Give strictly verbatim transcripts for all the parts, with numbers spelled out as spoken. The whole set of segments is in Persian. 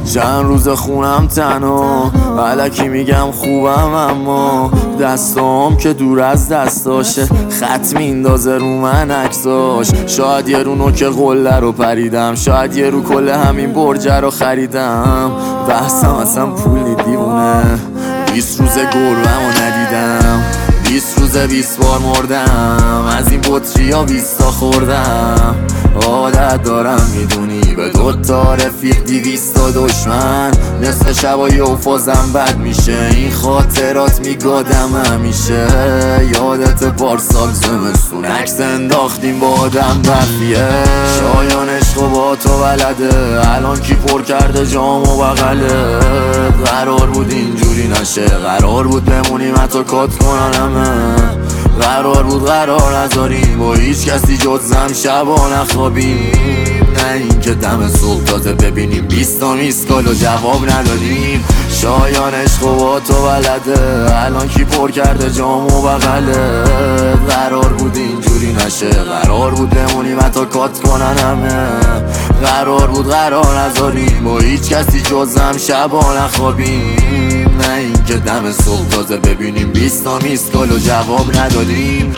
چند روز خونم تنها، الکی میگم خوبم اما دستام که دور از دستاشه، خط میندازه رو من عکساش. شاید یه رو نوک قله رو پریدم، شاید یه رو کل همین برجه رو خریدم. بحثم اصلا پولی دیوونه، بیست روز گربم رو ندیدم، بیست روز بیست بار مردم، از این بطری ها بیستا خوردم. عادت دارم میدونی به دوتا رفیق دیویستا دشمن، نصف شبایی و فازم بد میشه، این خاطرات میگادم همیشه. یادت پارسال زمستون عکس انداختیم با آدم برفیه، شایان عشق و با تو بلده، الان کی پر کرده جام و بغله. قرار بود اینجوری نشه، قرار بود بمونیم حتی کات کنن همه، قرار بود قرار نذاریم با هیچ کسی جزم شبا نخوابیم. نه این که دم صبح تازه ببینیم بیستا میسکال و جواب ندادیم. شایان عشق و با تو بلده، الان کی پر کرده جام و بغله. قرار بود اینجوری نشه، قرار بود بمونیم حتی کات کنن همه، قرار بود قرار نذاریم با هیچ کسی جزم شبا نخوابیم. نه این که دم صبح تازه ببینیم بیستا میسکال و جواب ندادیم.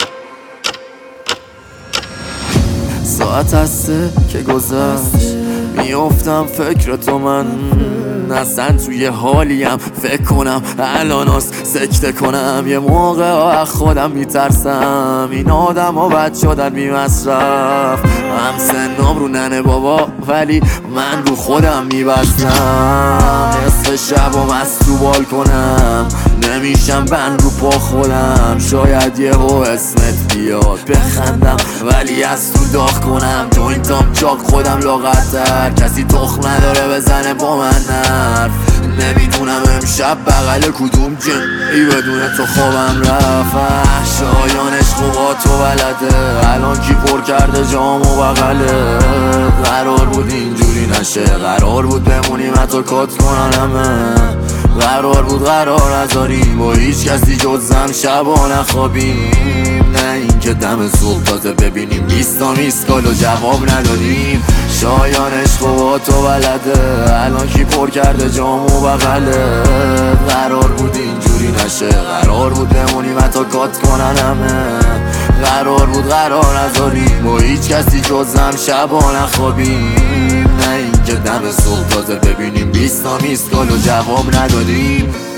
ساعت هسته که گذشت، میافتم فکر تو من، اصلا توی حالیم فکر کنم الان هست سکته کنم. یه موقع از خودم میترسم، این آدم ها بد شدن بی مصرف. هم سنام رو ننه بابا ولی من رو خودم میبستم، نصف شب و مست رو بالکنم، نمیشم بند رو پا خودم. شاید یه هو اسمت بیاد بخندم ولی از تو داغ کنم، جوینتام چاک خودم لاغرتر، کسی تخم نداره بزنه با من حرف. نمیدونم امشب بغل کدوم جن ای بدون تو خوابم رفت. شایان عشق و با تو بلده، الان کی پر کرده جام و بغله. قرار بود اینجوری نشه، قرار بود بمونیم حتی کات کنن همه، قرار بود قرار نذاریم با هیچ کسی جزم شبا نخوابیم. نه این که دم صبح تازه ببینیم بیستا میسکال و جواب ندادیم. شایان عشق و با تو بلده، الان کی پر کرده جام و بغله. قرار بود اینجوری نشه، قرار بود بمونیم حتی کات کنن همه، قرار بود قرار نذاریم با هیچ کسی جزم شبا نخوابیم. نه این که دم صبح تازه ببینیم بیستا میسکال و جواب ندادیم.